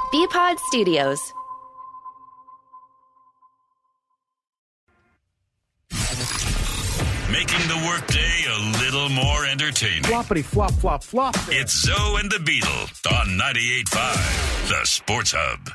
BPod Studios. Making the workday a little more entertaining. Floppity flop, flop, flop. It's Zoe and the Beetle on 98.5, the Sports Hub.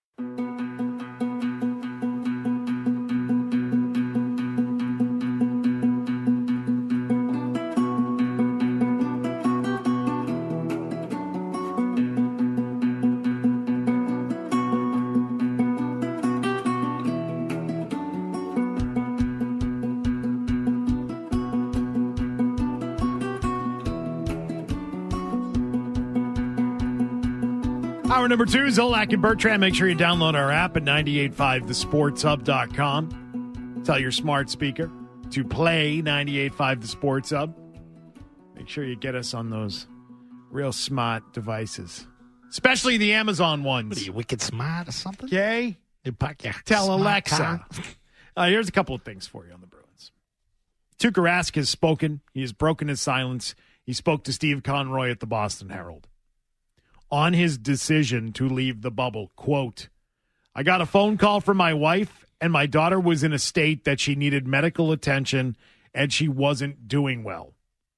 Hour number 2, Zolak and Bertrand. Make sure you download our app at 985thesportshub.com. Tell your smart speaker to play 98.5 The Sports Hub. Make sure you get us on those real smart devices, especially the Amazon ones. What are you, wicked smart or something? Okay? Tell Alexa. Here's a couple of things for you on the Bruins. Tuukka Rask has spoken. He has broken his silence. He spoke to Steve Conroy at the Boston Herald on his decision to leave the bubble. Quote, I got a phone call from my wife, and my daughter was in a state that she needed medical attention, and she wasn't doing well.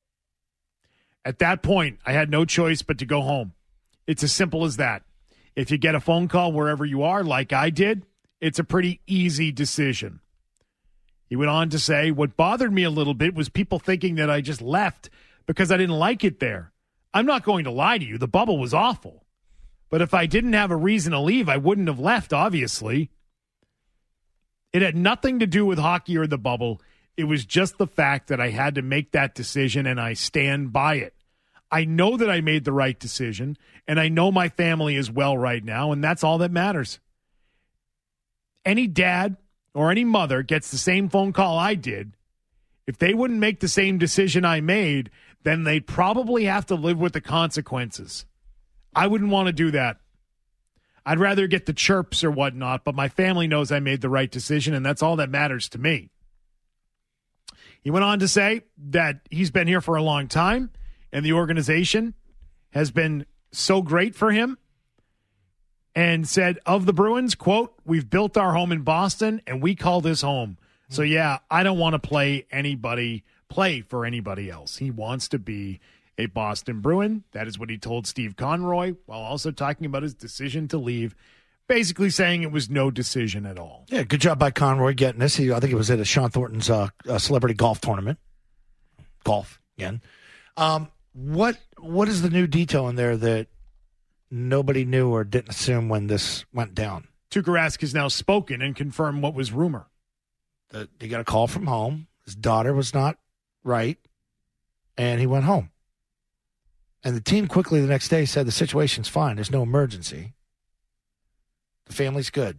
At that point, I had no choice but to go home. It's as simple as that. If you get a phone call wherever you are, like I did, it's a pretty easy decision. He went on to say, what bothered me a little bit was people thinking that I just left because I didn't like it there. I'm not going to lie to you. The bubble was awful. But if I didn't have a reason to leave, I wouldn't have left, obviously. It had nothing to do with hockey or the bubble. It was just the fact that I had to make that decision, and I stand by it. I know that I made the right decision, and I know my family is well right now, and that's all that matters. Any dad or any mother gets the same phone call I did. If they wouldn't make the same decision I made, then they'd probably have to live with the consequences. I wouldn't want to do that. I'd rather get the chirps or whatnot, but my family knows I made the right decision, and that's all that matters to me. He went on to say that he's been here for a long time, and the organization has been so great for him, and said of the Bruins, quote, we've built our home in Boston, and we call this home. So, yeah, I don't want to play for anybody else. He wants to be a Boston Bruin. That is what he told Steve Conroy, while also talking about his decision to leave, basically saying it was no decision at all. Yeah, good job by Conroy getting this. I think it was at a Sean Thornton's celebrity golf tournament. Golf, again. What is the new detail in there that nobody knew or didn't assume when this went down? Tuukka Rask has now spoken and confirmed what was rumor. He got a call from home. His daughter was not right, and he went home. And the team quickly the next day said the situation's fine. There's no emergency. The family's good.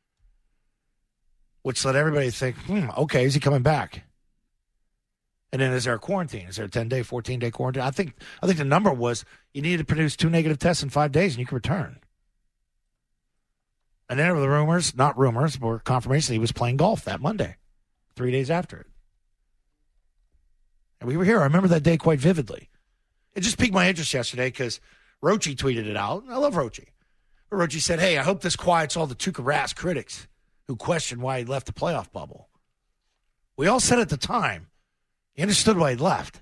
Which led everybody to think, okay, is he coming back? And then is there a quarantine? Is there a 10-day, 14-day quarantine? I think the number was you needed to produce 2 negative tests in 5 days and you could return. And then there were the rumors, not rumors, but confirmation he was playing golf that Monday, 3 days after it. And we were here. I remember that day quite vividly. It just piqued my interest yesterday because Rochi tweeted it out. I love Rochi. But Rochi said, hey, I hope this quiets all the Tuukka Rask critics who questioned why he left the playoff bubble. We all said at the time, he understood why he left.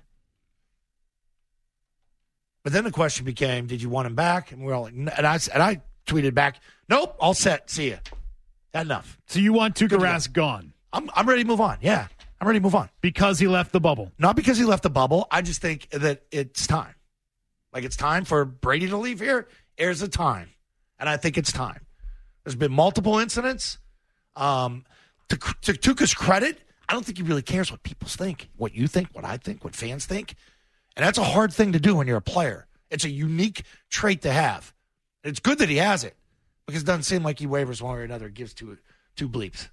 But then the question became, did you want him back? And we were all like, and I tweeted back, nope, all set. See ya. Had enough. So you want Tuukka Rask gone? I'm ready to move on. Yeah, I'm ready to move on. Because he left the bubble? Not because he left the bubble. I just think that it's time. Like it's time for Brady to leave here. Here's the time. And I think it's time. There's been multiple incidents. To Tuukka's credit, I don't think he really cares what people think, what you think, what I think, what fans think. And that's a hard thing to do when you're a player. It's a unique trait to have. It's good that he has it because it doesn't seem like he wavers one way or another, gives two bleeps.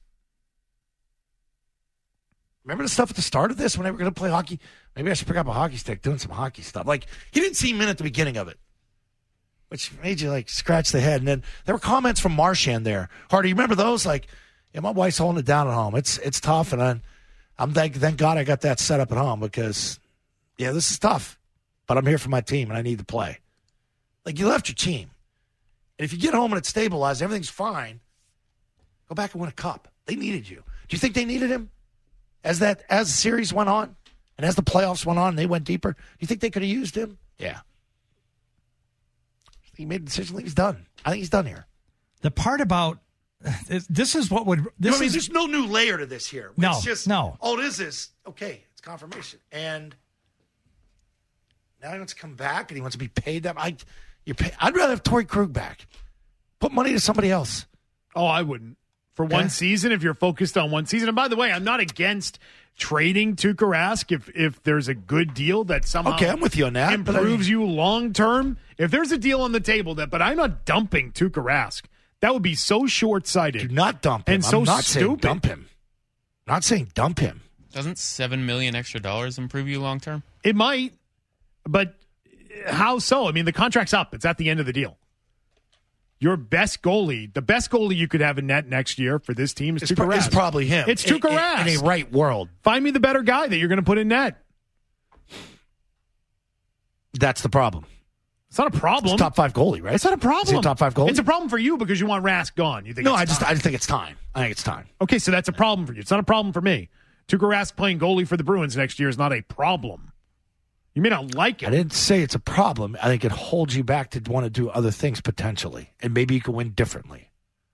Remember the stuff at the start of this when they were going to play hockey? Maybe I should pick up a hockey stick doing some hockey stuff. Like, he didn't seem in at the beginning of it, which made you, like, scratch the head. And then there were comments from Marchand there. Hardy, you remember those? Like, yeah, my wife's holding it down at home. It's tough, and I'm thank God I got that set up at home because, yeah, this is tough. But I'm here for my team, and I need to play. Like, you left your team. And if you get home and it's stabilized, everything's fine, go back and win a cup. They needed you. Do you think they needed him as the series went on and as the playoffs went on and they went deeper? Do you think they could have used him? Yeah. He made a decision. He's done. I think he's done here. The part about this is what would this is. There's no new layer to this here. No, it's just, no. All it is okay. It's confirmation, and now he wants to come back and he wants to be paid that. I'd rather have Torrey Krug back. Put money to somebody else. Oh, I wouldn't. For one season, if you're focused on one season. And by the way, I'm not against trading Tuukka Rask if there's a good deal that somehow I'm with you on that, improves you long term. If there's a deal on the table but I'm not dumping Tuukka Rask. That would be so short-sighted. Do not dump him. And so I'm not stupid. saying dump him. I'm not saying dump him. Doesn't $7 million extra improve you long term? It might, but how so? I mean, the contract's up. It's at the end of the deal. Your best goalie, the best goalie you could have in net next year for this team is Tuukka Rask. It's probably him. It's Tuukka Rask. In a right world. Find me the better guy that you're going to put in net. That's the problem. It's not a problem. It's a top 5 goalie, right? It's not a problem. Is he a top 5 goalie? It's a problem for you because you want Rask gone. You think? No, I just think it's time. I think it's time. Okay, so that's a problem for you. It's not a problem for me. Tuukka Rask playing goalie for the Bruins next year is not a problem. You may not like it. I didn't say it's a problem. I think it holds you back to want to do other things potentially, and maybe you can win differently.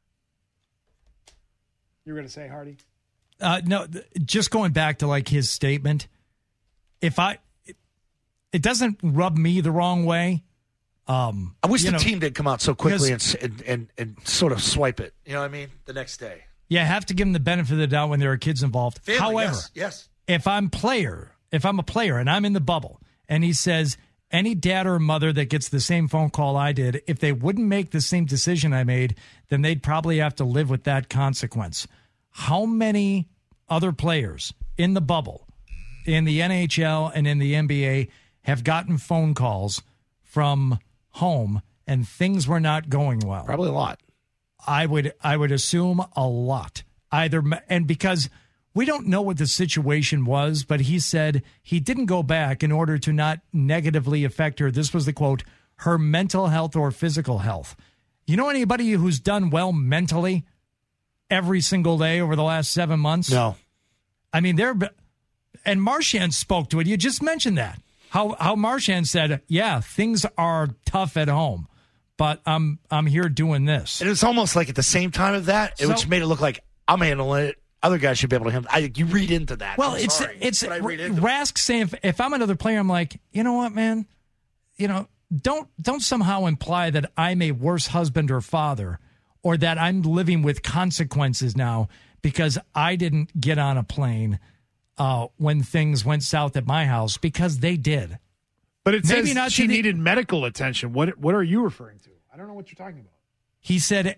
You were going to say, Hardy? No, just going back to like his statement. It doesn't rub me the wrong way. I wish the team did come out so quickly and sort of swipe it. You know what I mean? The next day. Yeah, have to give them the benefit of the doubt when there are kids involved. Family, however, yes. If I'm a player and I'm in the bubble and he says any dad or mother that gets the same phone call I did, if they wouldn't make the same decision I made, then they'd probably have to live with that consequence. How many other players in the bubble, in the NHL and in the NBA, have gotten phone calls from home and things were not going well? Probably a lot. I would assume a lot. And because we don't know what the situation was, but he said he didn't go back in order to not negatively affect her. This was the quote, her mental health or physical health. You know anybody who's done well mentally every single day over the last 7 months? No. I mean, and Marchand spoke to it. You just mentioned that. How Marchand said, yeah, things are tough at home, but I'm here doing this. And it was almost like at the same time of that, which made it look like I'm handling it. Other guys should be able to handle it. You read into that. Well, it's Rask saying if I'm another player, I'm like, you know what, man? You know, don't somehow imply that I'm a worse husband or father or that I'm living with consequences now because I didn't get on a plane when things went south at my house, because they did. But it says she needed medical attention. What are you referring to? I don't know what you're talking about. He said,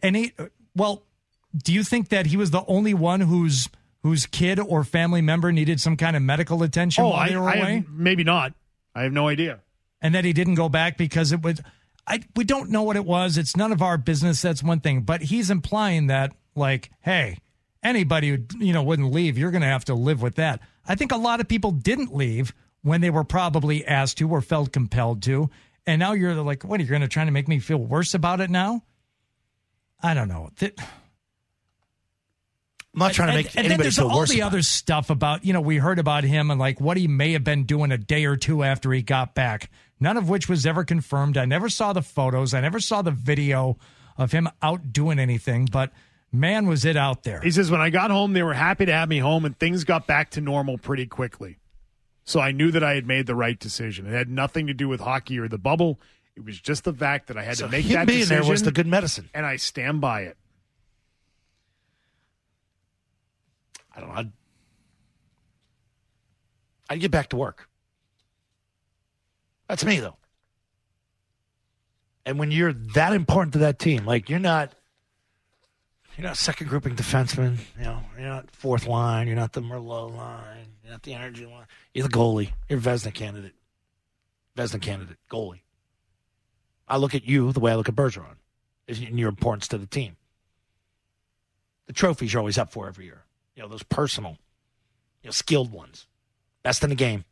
do you think that he was the only one whose kid or family member needed some kind of medical attention while they were away? Maybe not. I have no idea. And that he didn't go back because it was... we don't know what it was. It's none of our business. That's one thing. But he's implying that, like, hey, anybody who wouldn't leave, you're going to have to live with that. I think a lot of people didn't leave when they were probably asked to or felt compelled to. And now you're like, what, are you going to try to make me feel worse about it now? I don't know. I'm not trying to make anybody feel worse. And then there's all the other stuff about, we heard about him and like what he may have been doing a day or two after he got back, none of which was ever confirmed. I never saw the photos. I never saw the video of him out doing anything, but man, was it out there. He says, when I got home, they were happy to have me home and things got back to normal pretty quickly. So I knew that I had made the right decision. It had nothing to do with hockey or the bubble. It was just the fact that I had to make that decision. There was the good medicine. And I stand by it. I don't know. I'd get back to work. That's me, though. And when you're that important to that team, like you're not second grouping defenseman, you're not fourth line, you're not the Merlot line, you're not the energy line. You're the goalie. You're a Vezina candidate. Goalie. I look at you the way I look at Bergeron in your importance to the team. The trophies you're always up for every year. Those personal, skilled ones. Best in the game.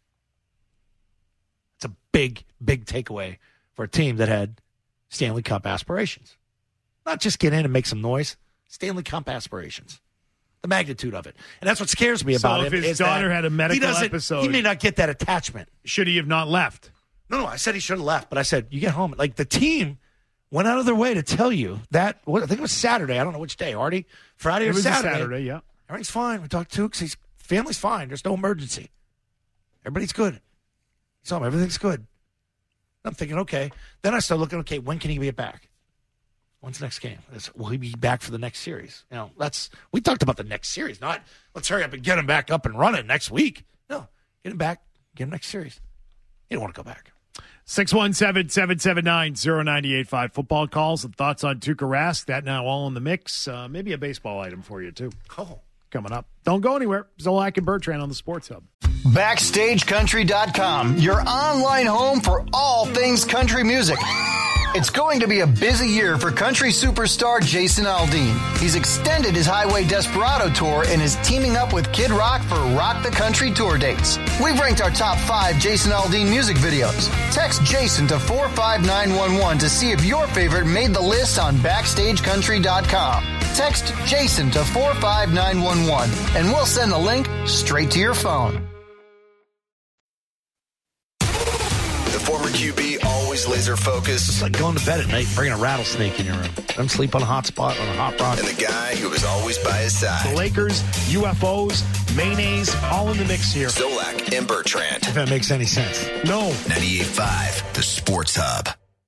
It's a big, big takeaway for a team that had Stanley Cup aspirations. Not just get in and make some noise. Stanley Cup aspirations. The magnitude of it. And that's what scares me about him. So if his daughter had a medical episode, he may not get that attachment. Should he have not left? No, I said he should have left, but I said, you get home. Like, the team went out of their way to tell you that, I think it was Saturday. I don't know which day, Artie. Friday or Saturday. It was Saturday, yeah. Everything's fine. We talked to Tukes. His family's fine. There's no emergency. Everybody's good. So everything's good. I'm thinking, okay. Then I start looking, okay, when can he get back? When's the next game? Will he be back for the next series? We talked about the next series, not let's hurry up and get him back up and running next week. No, get him back, get him next series. You don't want to go back. 617-779-0985. Football calls and thoughts on Tuukka Rask. That now all in the mix. Maybe a baseball item for you, too. Oh. Coming up. Don't go anywhere. Zolak and Bertrand on the Sports Hub. BackstageCountry.com, your online home for all things country music. It's going to be a busy year for country superstar Jason Aldean. He's extended his Highway Desperado tour and is teaming up with Kid Rock for Rock the Country tour dates. We've ranked our top 5 Jason Aldean music videos. Text Jason to 45911 to see if your favorite made the list on BackstageCountry.com. Text Jason to 45911 and we'll send the link straight to your phone. The former QB always laser focused. It's like going to bed at night and bringing a rattlesnake in your room. Let him sleep on a hot spot on a hot rock. And the guy who was always by his side. The Lakers, UFOs, mayonnaise, all in the mix here. Zolak and Bertrand. If that makes any sense. No. 98.5, the Sports Hub.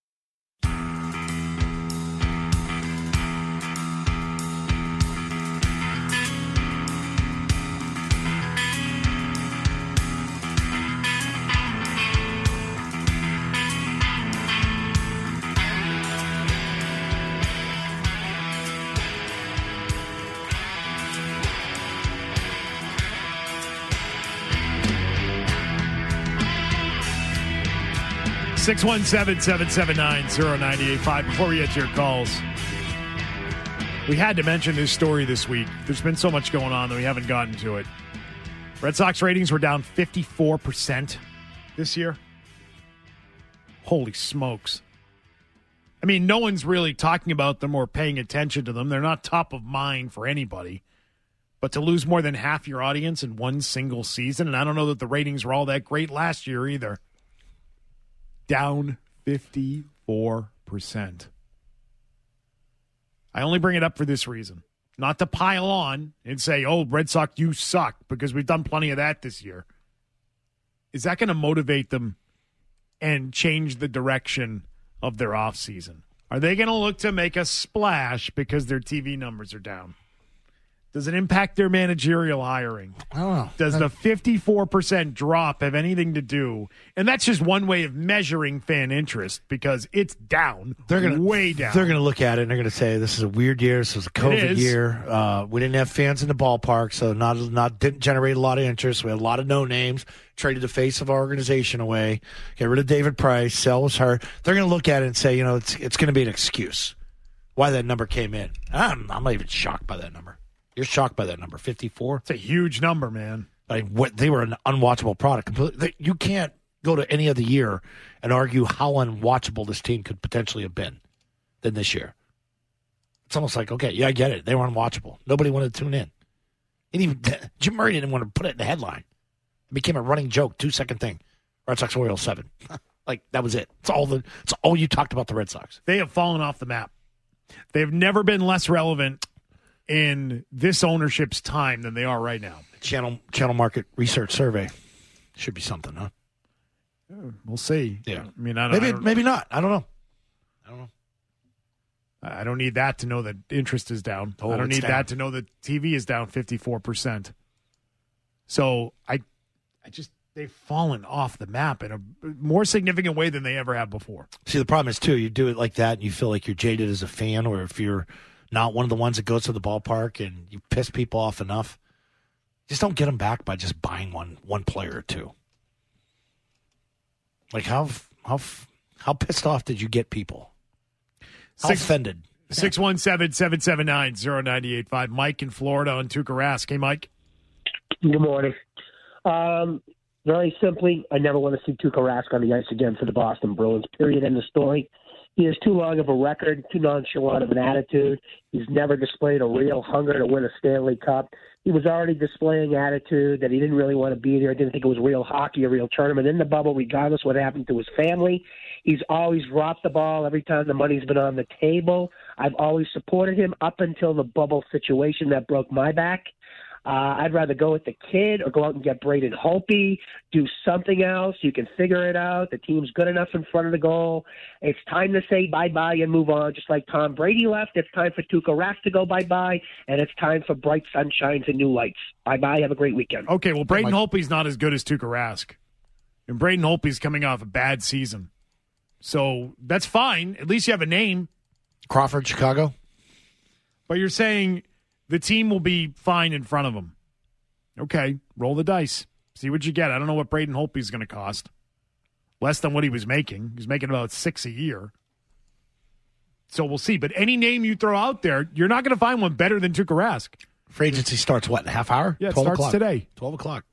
Six 617-779-0985. Before we get to your calls, we had to mention this story this week. There's been so much going on that we haven't gotten to it. Red Sox ratings were down 54% this year. Holy smokes. I mean, no one's really talking about them or paying attention to them. They're not top of mind for anybody. But to lose more than half your audience in one single season, and I don't know that the ratings were all that great last year either. Down 54%. I only bring it up for this reason. Not to pile on and say, oh, Red Sox, you suck, because we've done plenty of that this year. Is that going to motivate them and change the direction of their offseason? Are they going to look to make a splash because their TV numbers are down? Does it impact their managerial hiring? I don't know. Does the 54% drop have anything to do? And that's just one way of measuring fan interest because it's down. Way down. They're going to look at it and they're going to say, this is a weird year. This is a COVID year. We didn't have fans in the ballpark, so didn't generate a lot of interest. We had a lot of no names. Traded the face of our organization away. Get rid of David Price. Sell was hurt. They're going to look at it and say, it's going to be an excuse why that number came in. I'm not even shocked by that number. You're shocked by that number, 54? It's a huge number, man. They were an unwatchable product. Completely. You can't go to any other year and argue how unwatchable this team could potentially have been than this year. It's almost like, okay, yeah, I get it. They were unwatchable. Nobody wanted to tune in. And even Jim Murray didn't want to put it in the headline. It became a running joke, 2-second thing. Red Sox Orioles 7. That was it. It's all you talked about the Red Sox. They have fallen off the map. They've never been less relevant in this ownership's time than they are right now. Channel Market Research Survey should be something, huh? We'll see. Yeah. I mean, maybe not. I don't know. I don't need that to know that interest is down. I don't need that to know that TV is down 54%. So they've fallen off the map in a more significant way than they ever have before. See, the problem is, too, you do it like that and you feel like you're jaded as a fan, or if you're not one of the ones that goes to the ballpark and you piss people off enough, just don't get them back by just buying one player or two. Like, how pissed off did you get people? How offended? 617-779-0985. Mike in Florida on Tuukka Rask. Hey, Mike. Good morning. Very simply, I never want to see Tuukka Rask on the ice again for the Boston Bruins. Period. End of story. He has too long of a record, too nonchalant of an attitude. He's never displayed a real hunger to win a Stanley Cup. He was already displaying attitude that he didn't really want to be there, didn't think it was real hockey, a real tournament in the bubble, regardless what happened to his family. He's always dropped the ball every time the money's been on the table. I've always supported him up until the bubble situation that broke my back. I'd rather go with the kid or go out and get Braden Holtby, do something else. You can figure it out. The team's good enough in front of the goal. It's time to say bye-bye and move on. Just like Tom Brady left, it's time for Tuukka Rask to go bye-bye, and it's time for bright sunshines and new lights. Bye-bye. Have a great weekend. Okay, well, Braden Holtby's not as good as Tuukka Rask. And Braden Holtby's coming off a bad season. So that's fine. At least you have a name. Crawford, Chicago. But you're saying the team will be fine in front of him. Okay, roll the dice. See what you get. I don't know what Braden Holtby's going to cost. Less than what he was making. He's making about $6 a year. So we'll see. But any name you throw out there, you're not going to find one better than Tuukka Rask. Free agency starts, what, in a half hour? Yeah, it starts o'clock. today. 12 o'clock.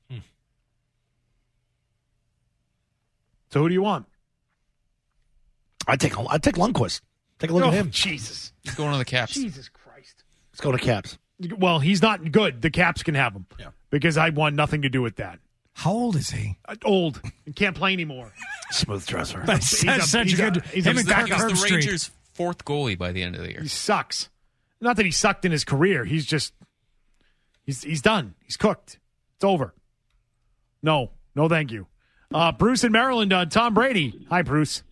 So who do you want? I'd take Lundqvist. Take a look at him. Jesus. He's going to the Caps. Jesus Christ. Let's go to Caps. Well, he's not good. The Caps can have him. Yeah. Because I want nothing to do with that. How old is he? Old. And can't play anymore. Smooth dresser. That's such a good. He's Him a and backup. Kirk He's the Herbstreit. Rangers' fourth goalie by the end of the year. He sucks. Not that he sucked in his career. He's just he's done. He's cooked. It's over. No, thank you. Bruce in Maryland on Tom Brady. Hi, Bruce.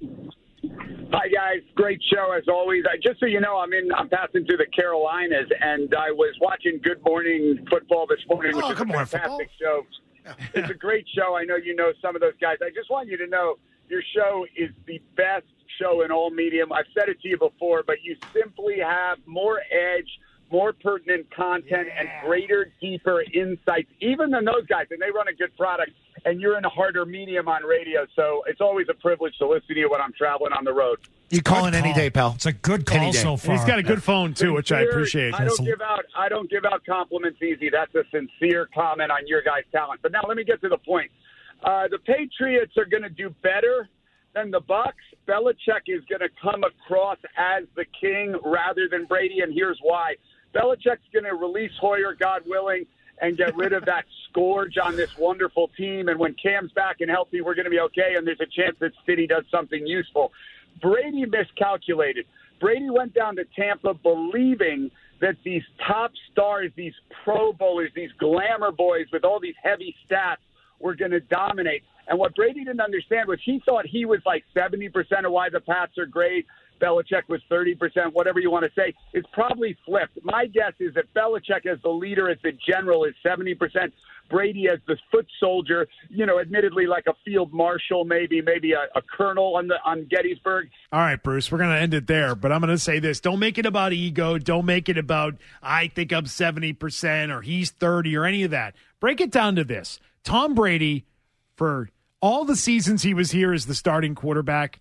Hi, guys. Great show, as always. Just so you know, I'm passing through the Carolinas, and I was watching Good Morning Football this morning, which is a fantastic show. It's a great show. I know you know some of those guys. I just want you to know your show is the best show in all medium. I've said it to you before, but you simply have more edge, more pertinent content, and greater, deeper insights, even than those guys. And they run a good product, and you're in a harder medium on radio. So it's always a privilege to listen to you when I'm traveling on the road. You call in any day, pal. It's a good call so far. And he's got a good phone, too, which I appreciate. I don't give out compliments easy. That's a sincere comment on your guys' talent. But now let me get to the point. The Patriots are going to do better than the Bucs. Belichick is going to come across as the king rather than Brady, and here's why. Belichick's going to release Hoyer, God willing, and get rid of that scourge on this wonderful team. And when Cam's back and healthy, we're going to be okay, and there's a chance that City does something useful. Brady miscalculated. Brady went down to Tampa believing that these top stars, these Pro Bowlers, these glamour boys with all these heavy stats were going to dominate. And what Brady didn't understand was he thought he was like 70% of why the Pats are great. Belichick was 30%, whatever you want to say. It's probably flipped. My guess is that Belichick as the leader, as the general, is 70%. Brady as the foot soldier, admittedly like a field marshal, maybe a colonel on Gettysburg. All right, Bruce, we're going to end it there, but I'm going to say this. Don't make it about ego. Don't make it about, I think I'm 70% or he's 30 or any of that. Break it down to this. Tom Brady, for all the seasons he was here as the starting quarterback,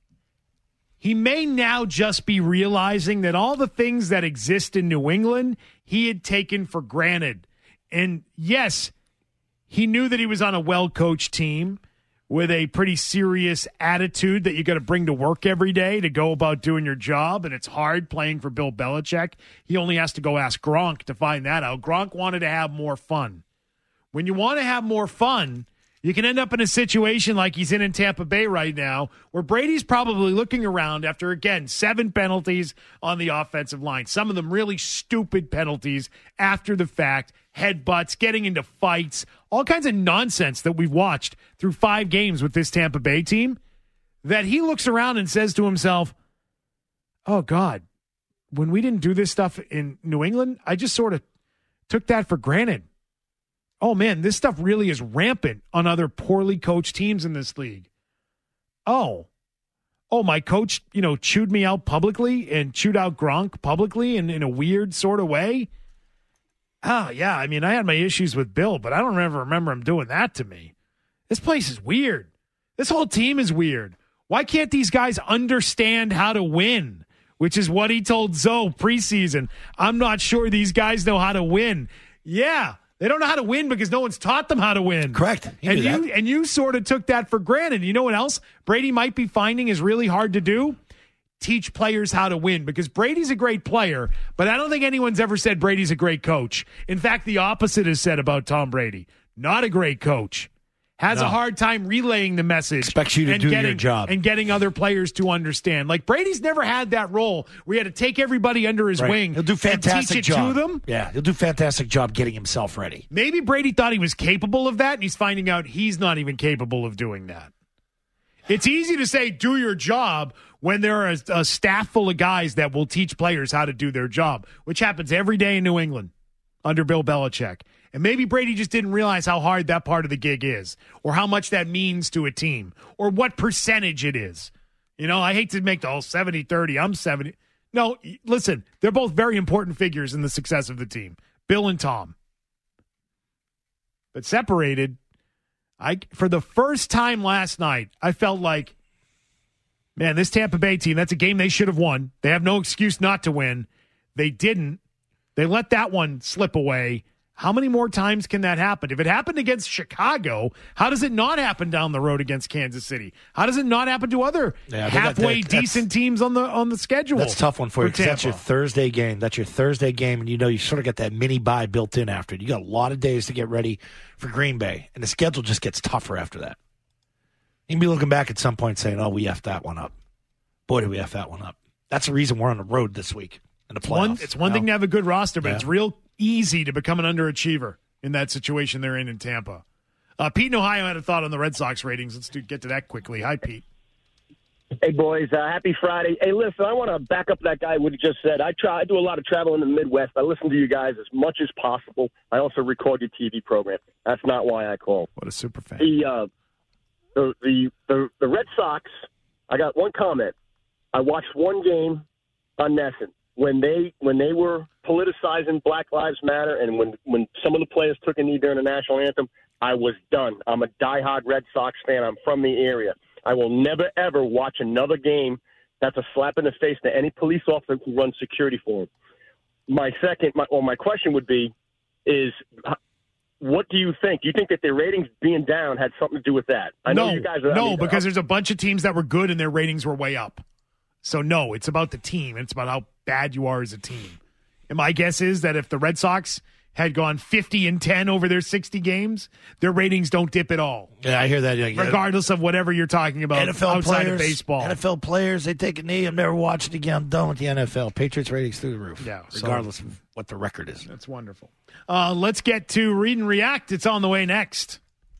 he may now just be realizing that all the things that exist in New England, he had taken for granted. And yes, he knew that he was on a well-coached team with a pretty serious attitude that you got to bring to work every day to go about doing your job, and it's hard playing for Bill Belichick. He only has to go ask Gronk to find that out. Gronk wanted to have more fun. When you want to have more fun, you can end up in a situation like he's in Tampa Bay right now, where Brady's probably looking around after, again, 7 penalties on the offensive line. Some of them really stupid penalties after the fact, headbutts, getting into fights, all kinds of nonsense that we've watched through 5 games with this Tampa Bay team, that he looks around and says to himself, oh, God, when we didn't do this stuff in New England, I just sort of took that for granted. Oh, man, this stuff really is rampant on other poorly coached teams in this league. Oh, my coach, chewed me out publicly and chewed out Gronk publicly and in a weird sort of way. Oh, yeah, I had my issues with Bill, but I don't remember him doing that to me. This place is weird. This whole team is weird. Why can't these guys understand how to win? Which is what he told Zoe preseason. I'm not sure these guys know how to win. Yeah. They don't know how to win because no one's taught them how to win. Correct. And you sort of took that for granted. You know what else Brady might be finding is really hard to do? teach players how to win, because Brady's a great player, but I don't think anyone's ever said Brady's a great coach. In fact, the opposite is said about Tom Brady. Not a great coach. Has a hard time relaying the message. Expects you to do your job. And getting other players to understand. Like, Brady's never had that role where he had to take everybody under his wing. He'll do fantastic and teach it job. to them. Yeah, he'll do fantastic job getting himself ready. Maybe Brady thought he was capable of that, and he's finding out he's not even capable of doing that. It's easy to say, do your job, when there are a staff full of guys that will teach players how to do their job, which happens every day in New England under Bill Belichick. And maybe Brady just didn't realize how hard that part of the gig is, or how much that means to a team, or what percentage it is. You know, I hate to make the whole 70-30, I'm 70. No, listen, they're both very important figures in the success of the team, Bill and Tom. But separated, for the first time last night, I felt like, man, this Tampa Bay team, that's a game they should have won. They have no excuse not to win. They didn't. They let that one slip away. How many more times can that happen? If it happened against Chicago, how does it not happen down the road against Kansas City? How does it not happen to other halfway decent teams on the schedule? That's a tough one for you, because that's your Thursday game. That's your Thursday game, and you sort of get that mini bye built in after it. You got a lot of days to get ready for Green Bay, and the schedule just gets tougher after that. You can be looking back at some point saying, oh, we effed that one up. Boy, did we F that one up. That's the reason we're on the road this week in the playoffs. It's one thing to have a good roster, but it's real easy to become an underachiever in that situation they're in Tampa. Pete in Ohio had a thought on the Red Sox ratings. Let's get to that quickly. Hi, Pete. Hey, boys. Happy Friday. Hey, listen, I want to back up that guy what he just said. I do a lot of travel in the Midwest. I listen to you guys as much as possible. I also record your TV program. That's not why I call. What a super fan. The Red Sox, I got one comment. I watched one game on NESN. When they were politicizing Black Lives Matter, and when some of the players took a knee during the national anthem, I was done. I'm a diehard Red Sox fan. I'm from the area. I will never, ever watch another game that's a slap in the face to any police officer who runs security for them. My question would be, what do you think? Do you think that their ratings being down had something to do with that? I know you guys are. Because there's a bunch of teams that were good and their ratings were way up. So, no, it's about the team. It's about how bad you are as a team. And my guess is that if the Red Sox had gone 50-10 over their 60 games, their ratings don't dip at all. Yeah, I hear that. Yeah, regardless of whatever you're talking about outside of baseball. NFL players, they take a knee. I'm never watching again. I'm done with the NFL. Patriots ratings through the roof. Yeah, regardless of what the record is. That's wonderful. Let's get to Read and React. It's on the way next.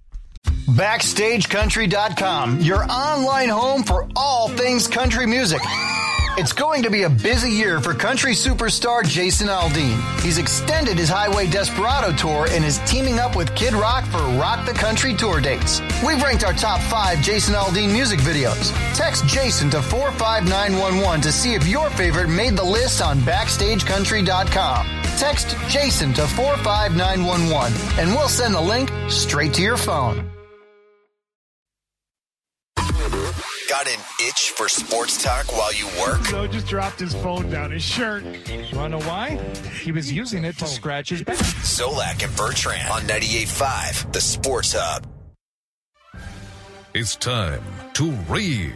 BackstageCountry.com, your online home for all things country music. It's going to be a busy year for country superstar Jason Aldean. He's extended his Highway Desperado tour and is teaming up with Kid Rock for Rock the Country tour dates. We've ranked our top 5 Jason Aldean music videos. Text Jason to 45911 to see if your favorite made the list on BackstageCountry.com. Text Jason to 45911 and we'll send the link straight to your phone. Got an itch for sports talk while you work? No, just dropped his phone down his shirt. You want to know why? He was using it to scratch his back. Solak and Bertrand on 98.5, the Sports Hub. It's time to read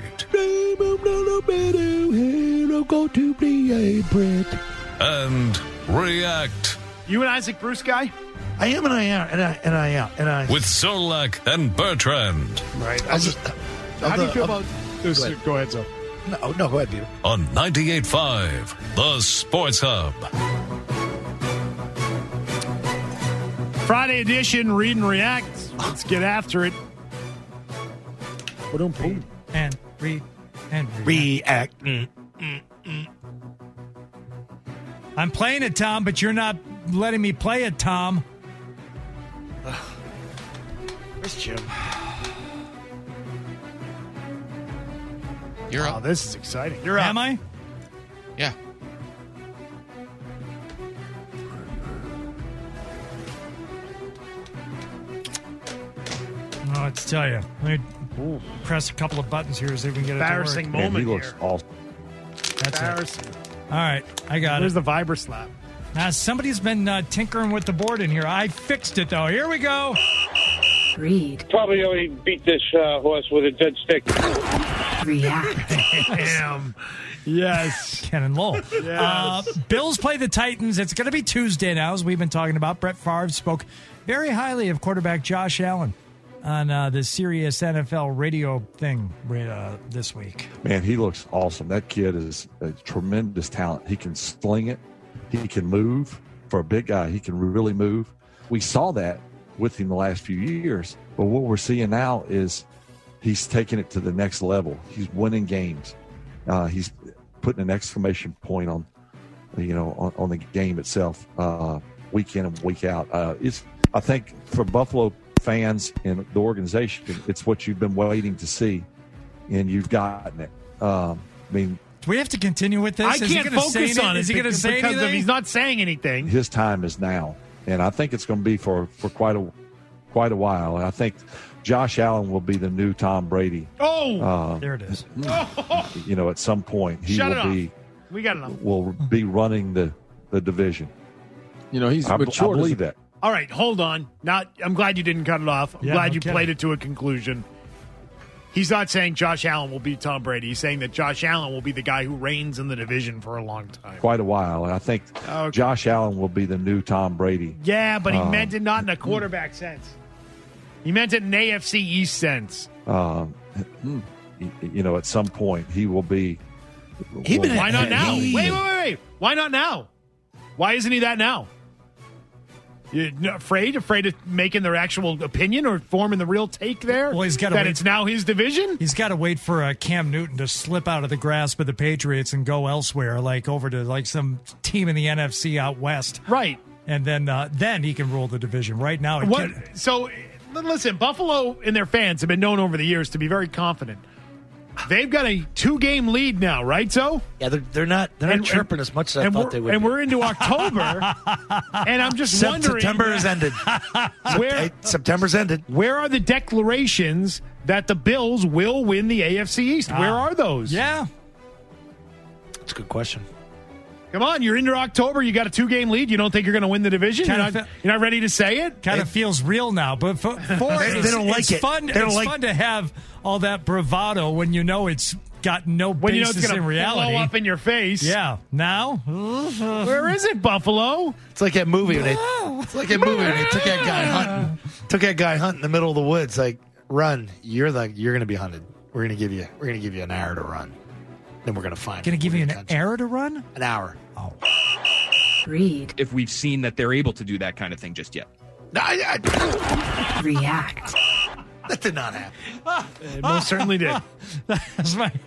and react. You an Isaac Bruce guy? I am, and I am. With Solak and Bertrand. Right. How do you feel about this? Go ahead, Zoe. No, go ahead, Peter. On 98.5, the Sports Hub. Friday edition, Read and React. Let's get after it. And read and react. I'm playing it, Tom, but you're not letting me play it, Tom. Where's Jim? You're up. This is exciting. You're up. Am I? Yeah. Oh, let's tell you. Let me press a couple of buttons here so we can get it to work. Embarrassing moment here. That's embarrassing. All right, I got There's the Viber slap. Now, somebody's been tinkering with the board in here. I fixed it, though. Here we go. Read. Probably only beat this horse with a dead stick. React. Damn. Yes. Ken and Lowell. Yes. Bills play the Titans. It's going to be Tuesday now, as we've been talking about. Brett Favre spoke very highly of quarterback Josh Allen on the Sirius NFL radio thing this week. Man, he looks awesome. That kid is a tremendous talent. He can sling it. He can move. For a big guy, he can really move. We saw that with him the last few years. But what we're seeing now is he's taking it to the next level. He's winning games. He's putting an exclamation point on, on the game itself, week in and week out. I think for Buffalo fans and the organization, it's what you've been waiting to see, and you've gotten it. Do we have to continue with this? I can't focus on it. Is he going to say because anything? if he's not saying anything. His time is now, and I think it's going to be for quite a while. And I think Josh Allen will be the new Tom Brady. There it is. At some point he We got enough. will be running the division. He's I matured. believe that. All right, hold on. Now, I'm glad you didn't cut it off. I'm glad you played it to a conclusion. He's not saying Josh Allen will beat Tom Brady. He's saying that Josh Allen will be the guy who reigns in the division for a long time. Quite a while. And I think Josh Allen will be the new Tom Brady. Yeah, but he meant it not in a quarterback sense. He meant it in an AFC East sense. At some point he will be. Why not now? Wait. Why not now? Why isn't he that now? You're afraid of making their actual opinion or forming the real take there? Well, he's got to that it's now his division? He's got to wait for Cam Newton to slip out of the grasp of the Patriots and go elsewhere, like over to some team in the NFC out west. Right. And then he can rule the division. Right now, So, listen, Buffalo and their fans have been known over the years to be very confident. They've got a 2-game lead now, right? So yeah, they're not chirping as much as I thought they would. And we're into October, and I'm just wondering. September has ended. September's ended. Where are the declarations that the Bills will win the AFC East? Where are those? Yeah, that's a good question. Come on, you're into October. You got a 2-game lead. You don't think you're going to win the division? You're not ready to say it? Kind of feels real now. But they don't like it. Fun. It's fun to have all that bravado when you know it's got no basis in reality. Blow up in your face. Yeah. Now? Where is it, Buffalo? It's like that movie when they took that guy hunting. Took that guy hunting in the middle of the woods. Like, run. You're going to be hunted. We're going to give you an hour to run. Then we're going to find. Going to give you an hour to run? An hour. Oh. Read. If we've seen that they're able to do that kind of thing just yet. React. That did not happen. It most certainly did. That's my.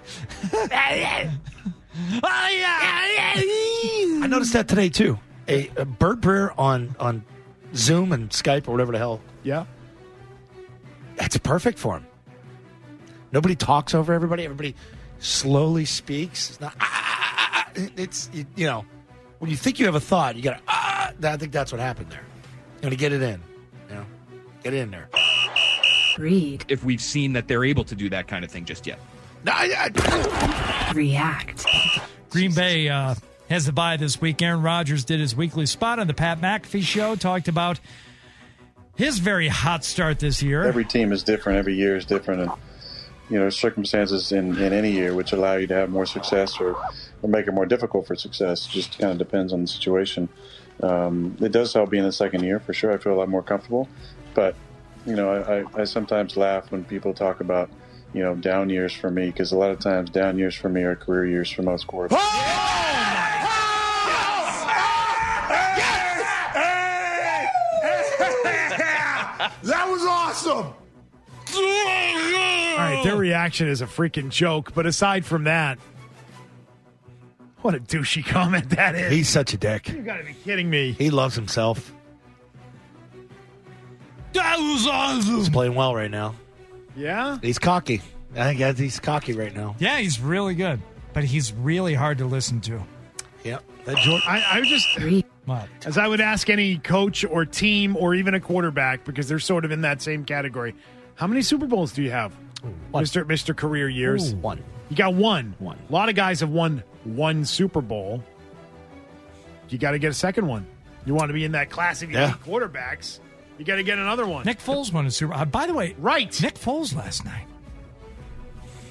I noticed that today too. A Bert Breer on Zoom and Skype or whatever the hell. Yeah. That's perfect for him. Nobody talks over everybody. Everybody slowly speaks. It's not. It's when you think you have a thought, you got to. I think that's what happened there. You got to get it in. Get it in there. Read. If we've seen that they're able to do that kind of thing just yet. React. Green Bay has the bye this week. Aaron Rodgers did his weekly spot on the Pat McAfee Show, talked about his very hot start this year. Every team is different. Every year is different. And, circumstances in any year which allow you to have more success or make it more difficult for success. Just kind of depends on the situation. It does help being the second year, for sure. I feel a lot more comfortable. But, I sometimes laugh when people talk about, down years for me, because a lot of times down years for me are career years for most quarterbacks. That was awesome. All right, their reaction is a freaking joke. But aside from that, what a douchey comment that is. He's such a dick. You got to be kidding me. He loves himself. That was awesome. He's playing well right now. Yeah? He's cocky. I think he's cocky right now. Yeah, he's really good. But he's really hard to listen to. Yep. I just, as I would ask any coach or team or even a quarterback, because they're sort of in that same category, how many Super Bowls do you have, Mr. Career Years? One. You got one. A lot of guys have won one Super Bowl. You got to get a second one. You want to be in that class of elite quarterbacks. You got to get another one. Nick Foles won a Super Bowl. By the way, right. Nick Foles last night.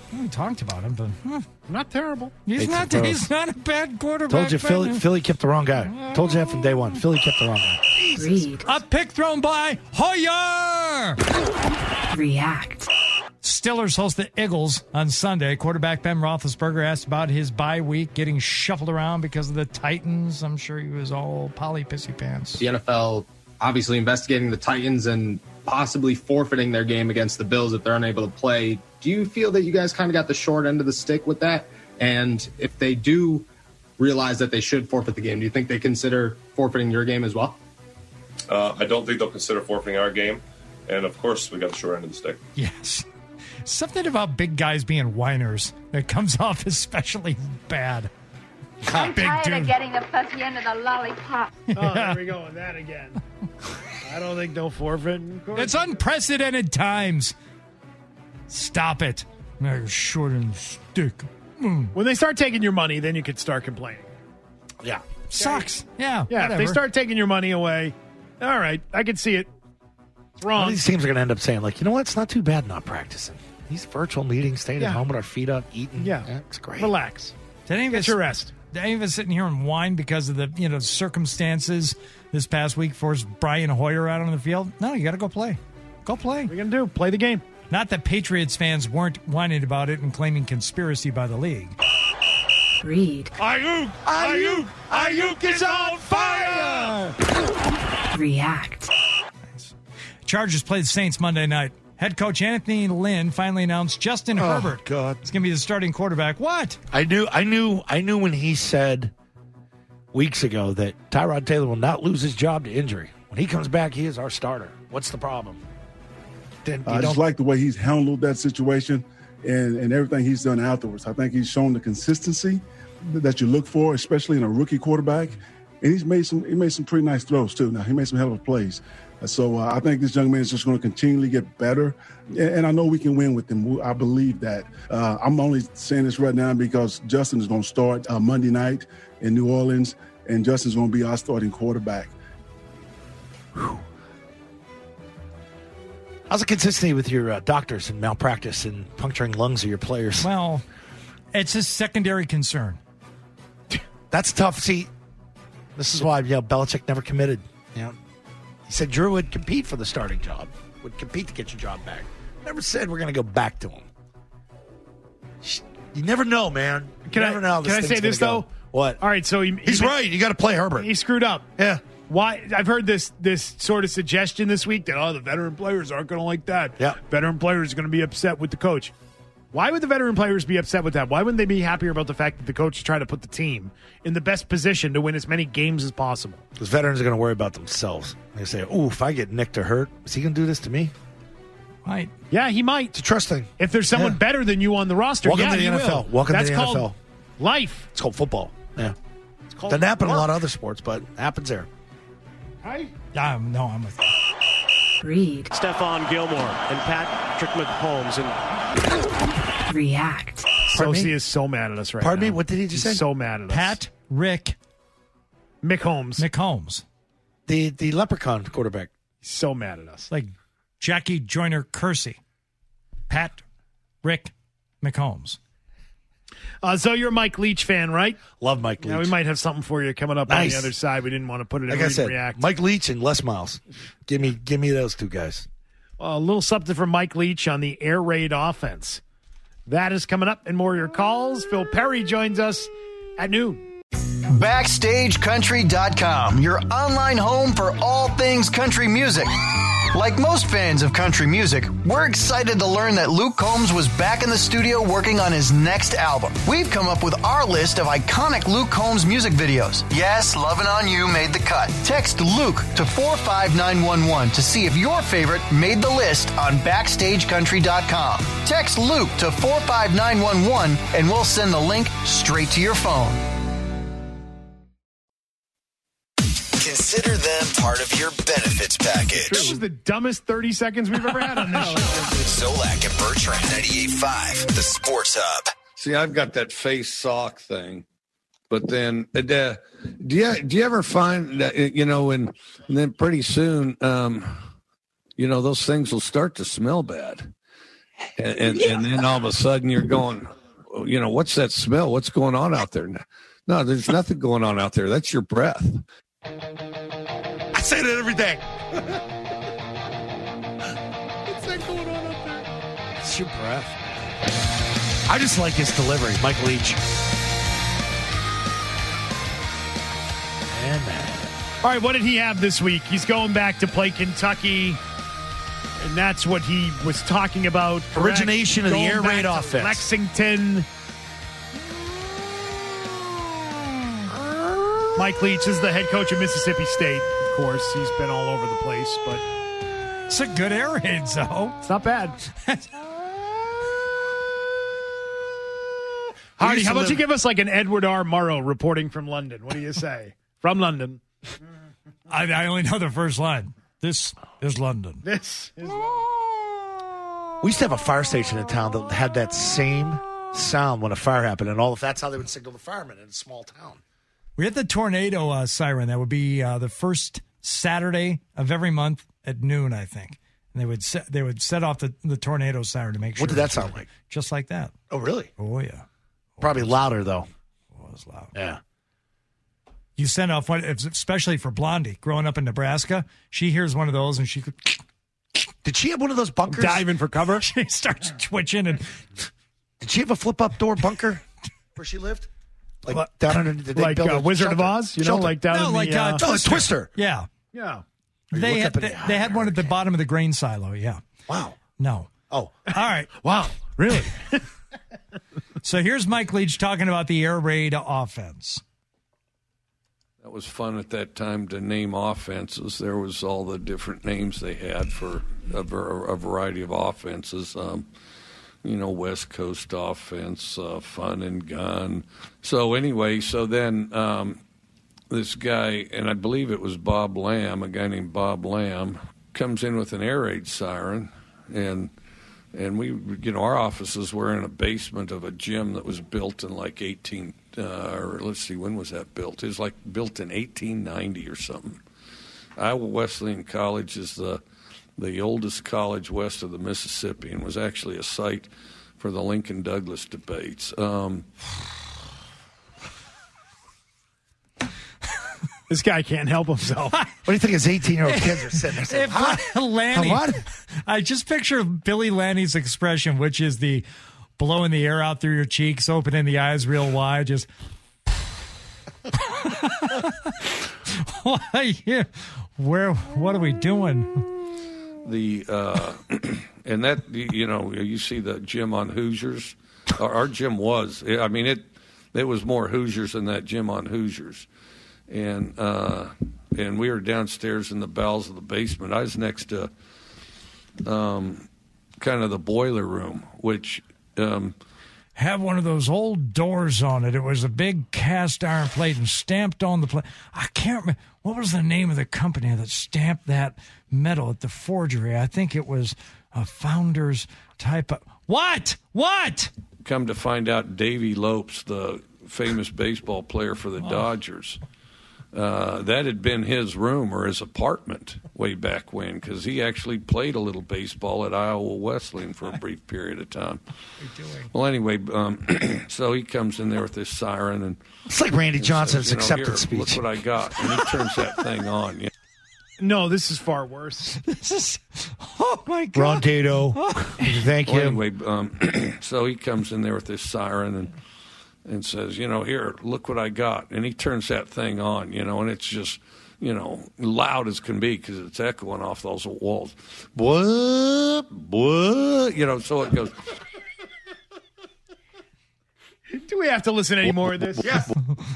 We talked about him, but not terrible. He's not a bad quarterback. Told you Philly kept the wrong guy. Told you that from day one. Philly kept the wrong guy. Read. A pick thrown by Hoyer. React. Steelers host the Eagles on Sunday. Quarterback Ben Roethlisberger asked about his bye week getting shuffled around because of the Titans. I'm sure he was all pissy pants. The NFL obviously investigating the Titans and possibly forfeiting their game against the Bills if they're unable to play. Do you feel that you guys kind of got the short end of the stick with that? And if they do realize that they should forfeit the game, do you think they consider forfeiting your game as well? I don't think they'll consider forfeiting our game. And, of course, we got the short end of the stick. Yes. Something about big guys being whiners that comes off especially bad. I'm Big tired dude. of getting the fuzzy end of the lollipop. Oh, there we go with that again. I don't think they'll forfeit. It's unprecedented times. Stop it. Short and stick. When they start taking your money, then you could start complaining. Yeah. Sucks. Yeah. Yeah, whatever. if they start taking your money away, all right, I can see it. It's All wrong. these teams are going to end up saying, like, you know what? It's not too bad not practicing. These virtual meetings, staying at home with our feet up, eating. Yeah. It's great. Relax. Did any of Get us your rest. Did any of us sitting here and whine because of the circumstances this past week forced Brian Hoyer out on the field? No, you got to go play. Go play. What are you going to do? Play the game. Not that Patriots fans weren't whining about it and claiming conspiracy by the league. Read. Ayuk is on fire! React. Chargers play the Saints Monday night. Head coach Anthony Lynn finally announced Justin Herbert. God. It's going to be the starting quarterback. What? I knew when he said weeks ago that Tyrod Taylor will not lose his job to injury. When he comes back, he is our starter. What's the problem? Then I just like the way he's handled that situation and everything he's done afterwards. I think he's shown the consistency that you look for, especially in a rookie quarterback. And he made some pretty nice throws too. Now he made some hell of plays. So I think this young man is just going to continually get better. And I know we can win with him. I believe that. I'm only saying this right now because Justin is going to start Monday night in New Orleans, and Justin's going to be our starting quarterback. Whew. How's the consistency with your doctors and malpractice and puncturing lungs of your players? Well, it's a secondary concern. That's tough. See, this is why Belichick never committed. He said Drew would compete for the starting job, would compete to get your job back. Never said we're going to go back to him. You never know, man. Can I say this, though? What? All right, so he's right. You got to play Herbert. He screwed up. Yeah. Why? I've heard this sort of suggestion this week that, the veteran players aren't going to like that. Yeah. Veteran players are going to be upset with the coach. Why would the veteran players be upset with that? Why wouldn't they be happier about the fact that the coach is trying to put the team in the best position to win as many games as possible? Because veterans are going to worry about themselves. They say, "Ooh, if I get nicked or hurt, is he going to do this to me?" Right. Yeah, he might. It's a trust thing. If there's someone better than you on the roster, Welcome to the he NFL. will. Welcome That's to the called NFL. Life. It's called football. Yeah. It's called Doesn't happen in a work. lot of other sports, but it happens there. Right? No, I'm with you. Read. Stephon Gilmore and Patrick Mahomes and React. Sosie is so mad at us right now. Pardon me? What did he just say? So mad at us. Pat Rick McHolmes. The leprechaun quarterback. So mad at us. Like Jackie Joyner Kersey. Pat Rick McHolmes. So you're a Mike Leach fan, right? Love Mike Leach. Yeah, we might have something for you coming up on Nice. the other side. We didn't want to put it Like in I said, React. Mike Leach and Les Miles. Give me those two guys. A little something from Mike Leach on the air raid offense. That is coming up, and more of your calls. Phil Perry joins us at noon. BackstageCountry.com, your online home for all things country music. Like most fans of country music, we're excited to learn that Luke Combs was back in the studio working on his next album. We've come up with our list of iconic Luke Combs music videos. Yes, Lovin' On You made the cut. Text Luke to 45911 to see if your favorite made the list on BackstageCountry.com. Text Luke to 45911 and we'll send the link straight to your phone. Consider them part of your benefits package. This was the dumbest 30 seconds we've ever had on this show. Zolak and Bertrand, 98.5, the Sports Hub. See, I've got that face sock thing, but then do you ever find that and then pretty soon those things will start to smell bad, And then all of a sudden you're going, what's that smell? What's going on out there? No, there's nothing going on out there. That's your breath. I say that every day. What's that going on up there? It's your breath. I just like his delivery, Mike Leach. Man. All right, what did he have this week? He's going back to play Kentucky, and that's what he was talking about. Correct? Origination of the Going air back raid to offense. Lexington. Mike Leach is the head coach of Mississippi State, of course. He's been all over the place, but it's a good air raid, though. It's not bad. Hardy, how about you give us like an Edward R. Murrow reporting from London? What do you say? From London. I only know the first line. This is London. This is London. We used to have a fire station in town that had that same sound when a fire happened, and that's how they would signal the firemen in a small town. We had the tornado siren. That would be the first Saturday of every month at noon, I think. And they would set off the tornado siren to make sure. What did that sound like? Just like that. Oh, really? Oh, yeah. Probably louder, though. It was loud. Yeah. You send off one, especially for Blondie, growing up in Nebraska. She hears one of those, and she could. Did she have one of those bunkers? Diving for cover? She starts twitching. And did she have a flip-up door bunker where she lived? Like down under the like Wizard of Oz? You know, like down in the... Twister. Yeah. Yeah. They had one at the bottom of the grain silo, yeah. Wow. No. Oh. All right. Wow. Really? So here's Mike Leach talking about the air raid offense. That was fun at that time to name offenses. There was all the different names they had for a variety of offenses. West Coast offense, fun and gun. So anyway, then this guy, and I believe it was Bob Lamb, a guy named Bob Lamb, comes in with an air raid siren, and we, our offices were in a basement of a gym that was built in like when was that built? It was like built in 1890 or something. Iowa Wesleyan College is the oldest college west of the Mississippi and was actually a site for the Lincoln Douglas debates. This guy can't help himself. What do you think his 18-year-old kids are sitting there saying? Lanny, what? I just picture Billy Lanny's expression, which is the blowing the air out through your cheeks, opening the eyes real wide, just... What are we doing? And that, you see the gym on Hoosiers. Our gym was, it was more Hoosiers than that gym on Hoosiers. And we were downstairs in the bowels of the basement. I was next to kind of the boiler room, which had one of those old doors on it. It was a big cast iron plate and stamped on the plate. I can't remember. What was the name of the company that stamped that metal at the forgery? I think it was a Founders type of... What? Come to find out, Davey Lopes, the famous baseball player for the Dodgers, that had been his room or his apartment way back when, because he actually played a little baseball at Iowa Wesleyan for a brief period of time. Well, anyway, so he comes in there with this siren, and it's like Randy Johnson's says, acceptance speech. Look what I got, and he turns that thing on. Yeah. No, this is far worse. Oh my God, Ron Tato. Thank you. Anyway, so he comes in there with this siren and says, here, look what I got. And he turns that thing on, and it's just, loud as can be because it's echoing off those walls. What? So it goes. Do we have to listen any more of this? Yes.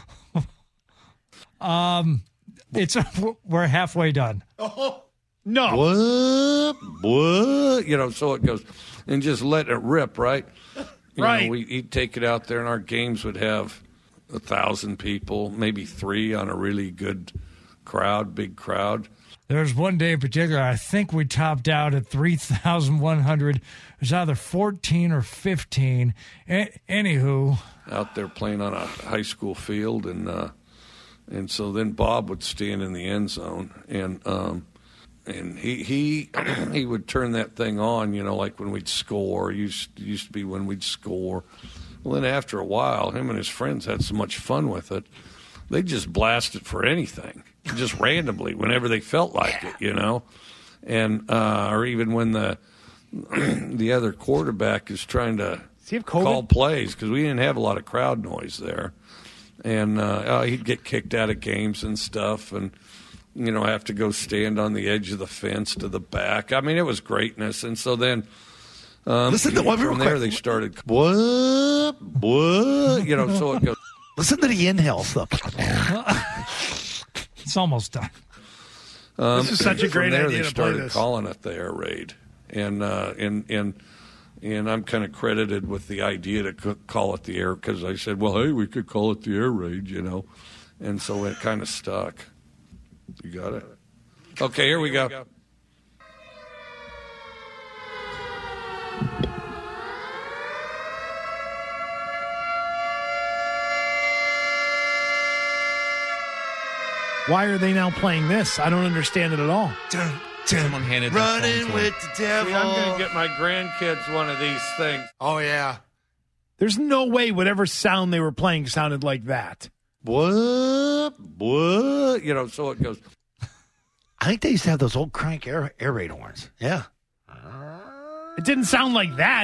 We're halfway done. Oh, no. What? So it goes. And just let it rip, right? Right. He'd take it out there, and our games would have 1,000 people, maybe 3 on a really good crowd, big crowd. There's one day in particular, I think we topped out at 3,100. It was either 14 or 15. Anywho. Out there playing on a high school field, and so then Bob would stand in the end zone, and And he would turn that thing on, like when we'd score. Used to be when we'd score. Well, then after a while, him and his friends had so much fun with it, they just blast it for anything, just randomly, whenever they felt like it, And or even when the other quarterback is trying to call plays, because we didn't have a lot of crowd noise there. And he'd get kicked out of games and stuff, and have to go stand on the edge of the fence to the back. I mean, it was greatness. And so then, listen to from there they started. What? So it goes. Listen to the inhale stuff. It's almost done. This is such a great there idea they to play started this. calling it the air raid, and I'm kind of credited with the idea to call it the air, because I said, well, hey, we could call it the air raid, and so it kind of stuck. You got it? Okay, here we go. Why are they now playing this? I don't understand it at all. Someone handed their phone to Running him. with the devil. See, I'm going to get my grandkids one of these things. Oh, yeah. There's no way whatever sound they were playing sounded like that. What? So it goes. I think they used to have those old crank air raid horns. Yeah. It didn't sound like that.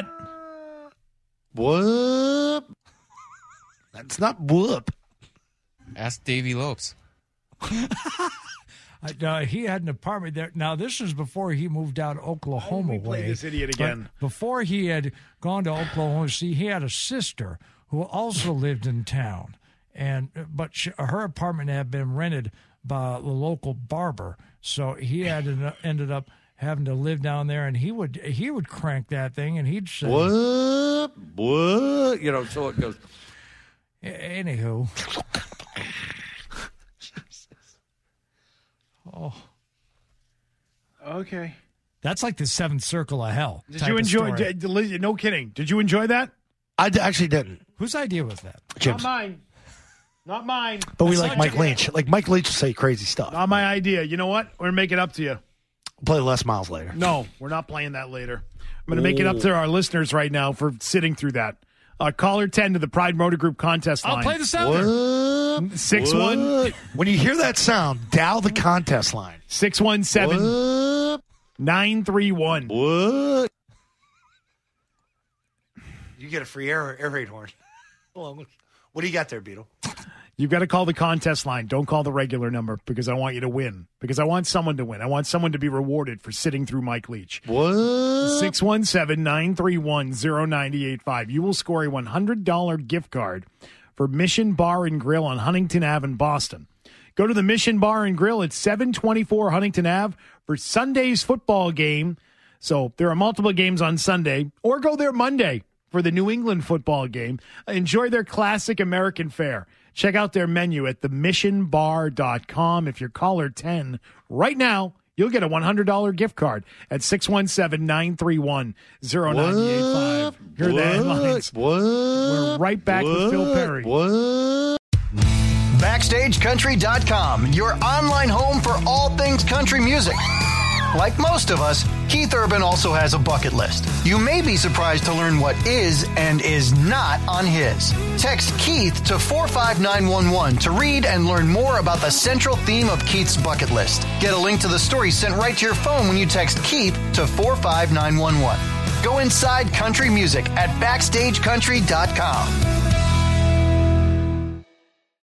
What? That's not whoop. Ask Davey Lopes. He had an apartment there. Now, this is before he moved out Oklahoma play way. this idiot again? But before he had gone to Oklahoma, see, he had a sister who also lived in town, but her apartment had been rented by the local barber, so he ended up having to live down there, and he would crank that thing, and he'd say, What? So it goes. Anywho. Oh. Okay. That's like the seventh circle of hell. Did you enjoy? No kidding. Did you enjoy that? I actually didn't. Whose idea was that? Jim's. Not mine. Not mine. But we like Mike Lynch. Like Mike Lynch will say crazy stuff. Not my idea. You know what? We're going to make it up to you. Play Les Miles later. No, we're not playing that later. I'm going to make it up to our listeners right now for sitting through that. Caller 10 to the Pride Motor Group contest line. I'll play the sounder. 6-1. When you hear that sound, dial the contest line. 617-931. What? You get a free air raid horn. What do you got there, Beetle? You've got to call the contest line. Don't call the regular number, because I want you to win. Because I want someone to win. I want someone to be rewarded for sitting through Mike Leach. What? 617-931-0985. You will score a $100 gift card for Mission Bar and Grill on Huntington Ave in Boston. Go to the Mission Bar and Grill at 724 Huntington Ave for Sunday's football game. So there are multiple games on Sunday, or go there Monday for the New England football game. Enjoy their classic American fare. Check out their menu at themissionbar.com. If you're caller 10 right now, you'll get a $100 gift card at 617-931-0985. Here are the headlines. We're right back with Phil Perry. BackstageCountry.com, your online home for all things country music. Like most of us, Keith Urban also has a bucket list. You may be surprised to learn what is and is not on his. Text Keith to 45911 to read and learn more about the central theme of Keith's bucket list. Get a link to the story sent right to your phone when you text Keith to 45911. Go inside country music at BackstageCountry.com.